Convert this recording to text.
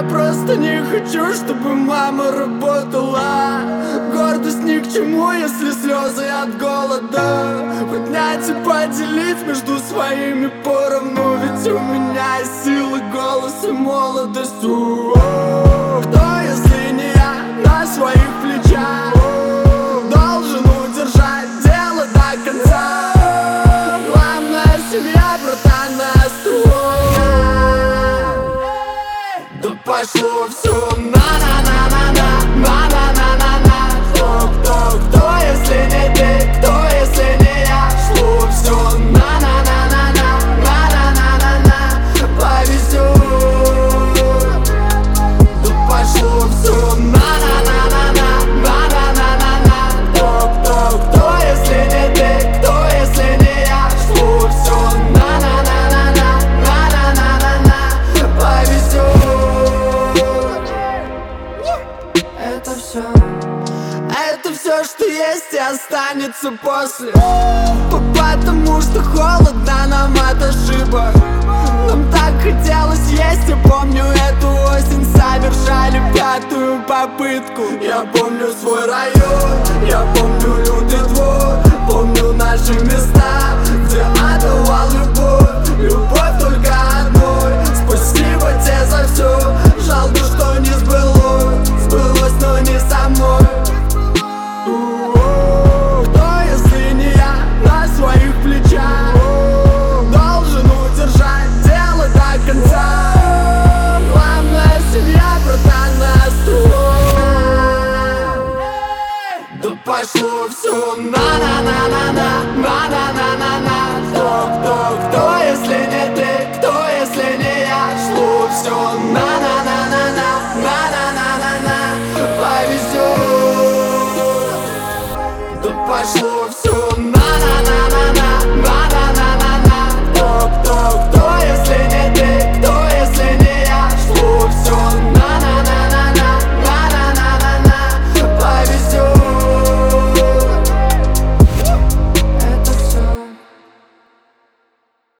просто не хочу, чтобы мама работала. Гордость ни к чему, если слезы от голода. Поднять и поделить между своими поровну. Ведь у меня есть силы, голос и молодость. Кто, если не я, на своих плечах должен удержать дело до конца. Главная семья, братан, на струнах. Да пошло все на-на-на-на-на, на-на-на-на-на. Кто, если не ты, кто, если не я? Шло все на-на-на-на-на, на-на-на-на-на. Повезет. Да пошло все на-на-на-на-на, на-на-на-на-на. Кто, если не ты, кто, если не я? Шло все на-на-на-на-на, на-на-на-на-на. Повезет. Это все, что есть и останется после. Потому что холодно нам от ошибок. Нам так хотелось есть, я помню эту осень. Совершали 5-ю попытку. Я помню свой район, я помню